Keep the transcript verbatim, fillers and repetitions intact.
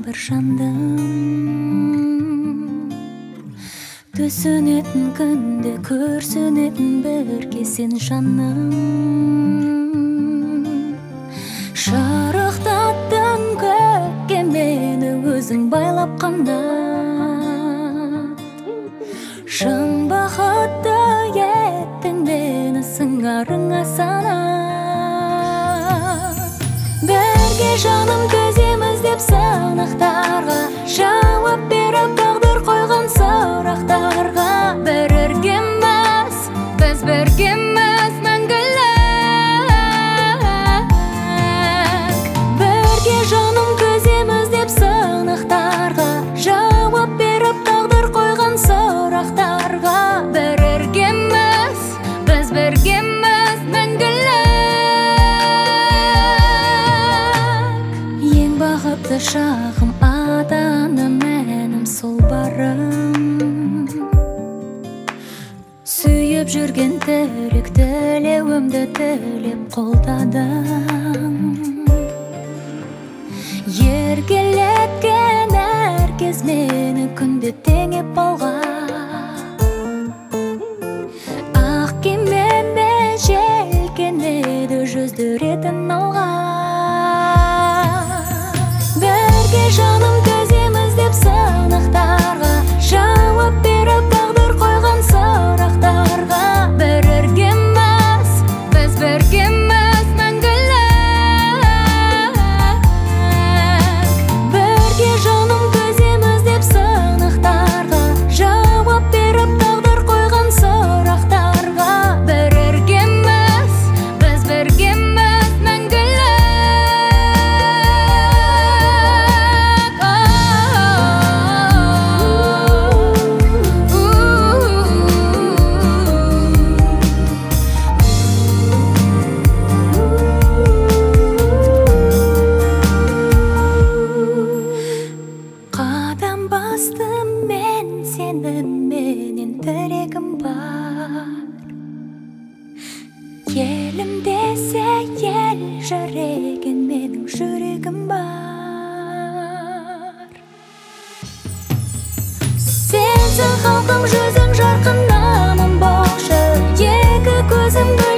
бақыр жандым. Түсінетін күнде көрсінетін бірге сен жаным. Шарықтаттың көкке мені өзің байлап қанат. Шын бақытты еттің мені сыңарыңа санап. Бірге жаным төземіз деп сынақтарға, жауап беріп тағдыр қойған сұрақтарға. Біргеміз, біз біргеміз мәңгілік. Бірге жаным төземіз деп сынақтарға, жауап беріп тағдыр қойған сұрақтарға. Біргеміз, біз біргеміз мәңгілік. Ең бақытты шағым ата-ана мәнім сол барым. Сүйіп жүрген тірек тілеуімді тілеп қолдадым. Еркелеткен әркез мені күнде теңеп алған. Ақ кемемен желкенеді жүздіретін алға. Бірге жаным төземіз деп сынақтарға, жауап беріп тағдыр қойған сұрақтарға. Біргеміз, біз біргеміз мәңгілік. Бірге жаным төземіз деп сынақтарға, жауап беріп тағдыр қойған сұрақтарға. Біргеміз, біз біргеміз мәңгілік. Қадам бастым мен сеніменен тірегім бар. Елім десе ел жүреген менің жүрегім бар. Сенсің халқым жүзің жарқын намым болшы, екі көзімді